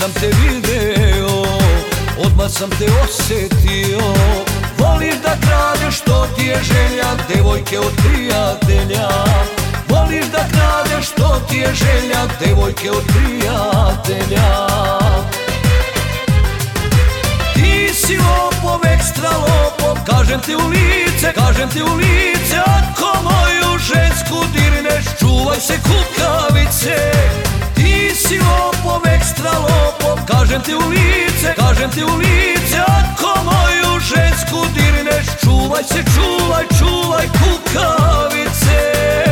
sam te video, odmah sam te osjetio. Voliš da kradeš, što ti je želja, devojke od prijatelja. Voliš da kradeš, što ti je želja, devojke od prijatelja. Ti si lopov, ekstra lopov, kažem ti u lice, kažem ti u lice. Ako moju žensku dirneš, čuvaj se kukavice. Ti si lopov, ekstra lopov, kažem ti u lice, kažem ti u lice. Ako moju žensku dirneš, čuvaj se, čuvaj, čuvaj kukavice.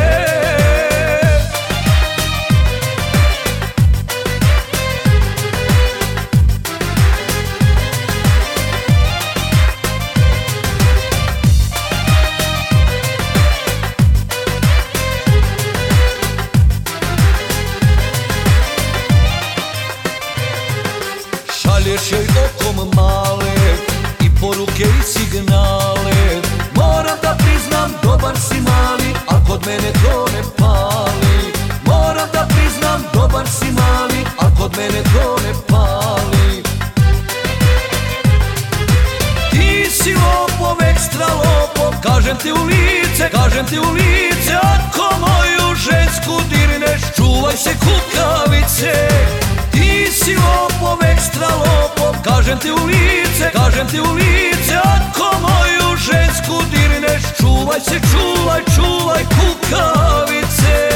Šalješ joj okom male i poruke i signale. Moram da priznam, dobar si mali, a kod mene to ne pali. Moram da priznam, dobar si mali, a kod mene to ne pali. Ti si lopov, ekstra lopov, kažem ti u lice, kažem ti u lice. Ako moju žensku dirneš, čuvaj se kukavice. Ti si lopov, ekstra lopov, kažem ti u lice, kažem ti u lice. Ako moju žensku dirneš, čuvaj se, čuvaj, čuvaj kukavice.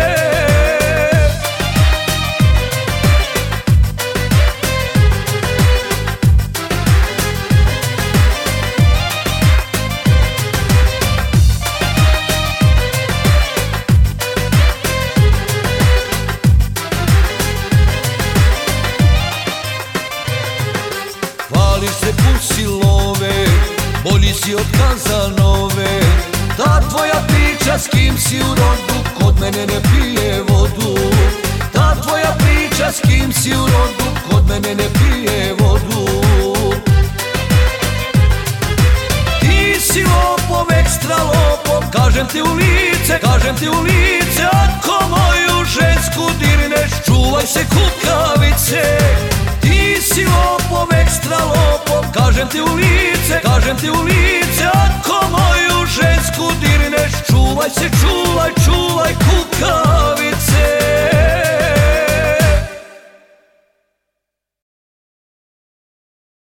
Hvališ se pusi love, bolji si od Kazanove. Ta tvoja priča s kim si u rodu, kod mene ne pije vodu. Ta tvoja priča s kim si u rodu, kod mene ne pije vodu. Ti si lopov, ekstra lopov, kažem ti u lice, kažem ti u lice. Ako moju žensku dirneš, čuvaj se kukavice. Ti si lopov, ekstra lopov, kažem ti u lice, kažem ti u lice. Ako moju žensku dirneš, čuvaj se, čuvaj, čuvaj.